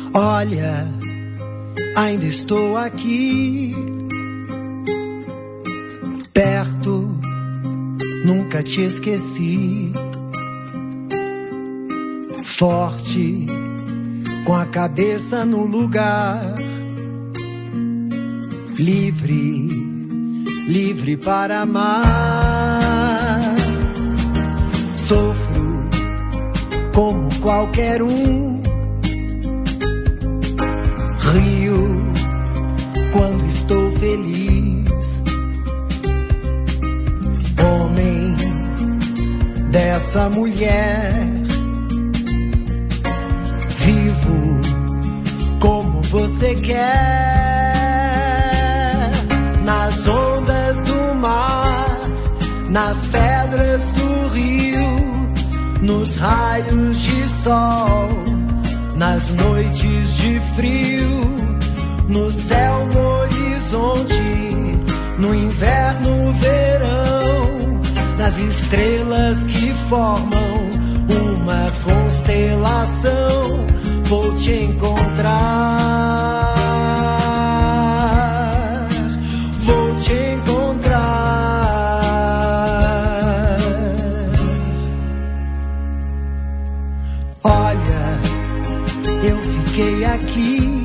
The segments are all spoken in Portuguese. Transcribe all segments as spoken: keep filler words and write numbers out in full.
Olha, ainda estou aqui, perto, nunca te esqueci. Forte, com a cabeça no lugar, livre, livre para amar. Sofro como qualquer um, rio quando estou feliz. Homem dessa mulher, vivo como você quer, nas ondas do mar, nas pedras do rio, nos raios de sol, nas noites de frio, no céu, no horizonte, no inverno, verão, nas estrelas que formam uma constelação. Vou te encontrar, vou te encontrar. Olha, eu fiquei aqui,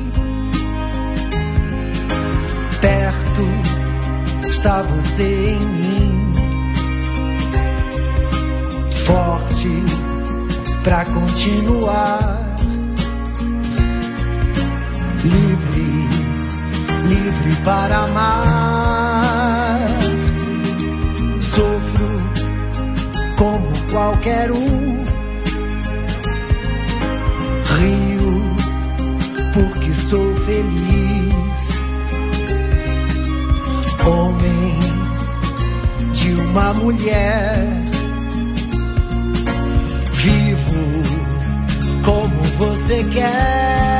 perto está você em mim, forte pra continuar. Livre, livre para amar. Sofro como qualquer um, rio porque sou feliz. Homem de uma mulher, vivo como você quer.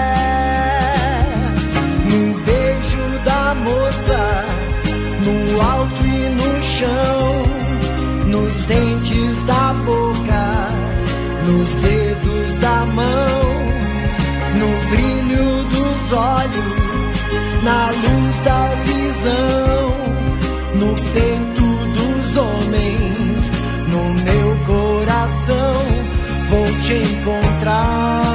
Moça, no alto e no chão, nos dentes da boca, nos dedos da mão, no brilho dos olhos, na luz da visão, no peito dos homens, no meu coração. Vou te encontrar.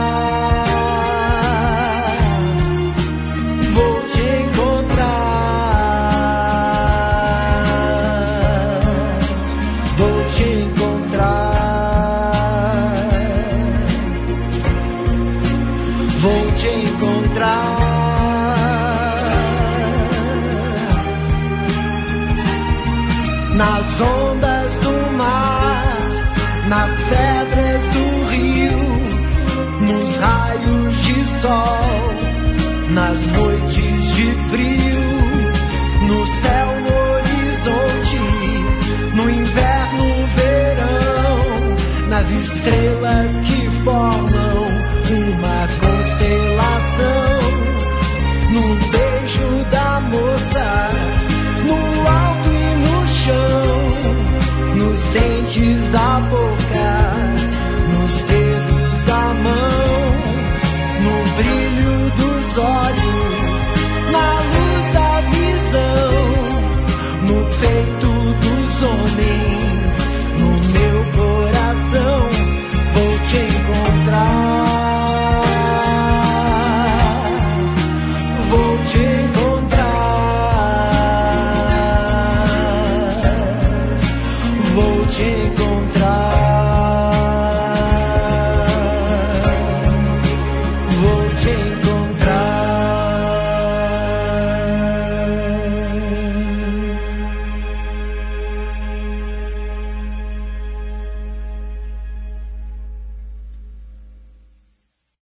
Nas ondas do mar, nas pedras do rio, nos raios de sol, nas noites de frio, no céu, no horizonte, no inverno, verão, nas estrelas que formam uma constelação, no beijo da moça, no alto e no chão, nos dentes da boca, nos dedos da mão, no brilho dos olhos, na luz da visão, no peito dos homens, no meu coração. Vou te encontrar, vou te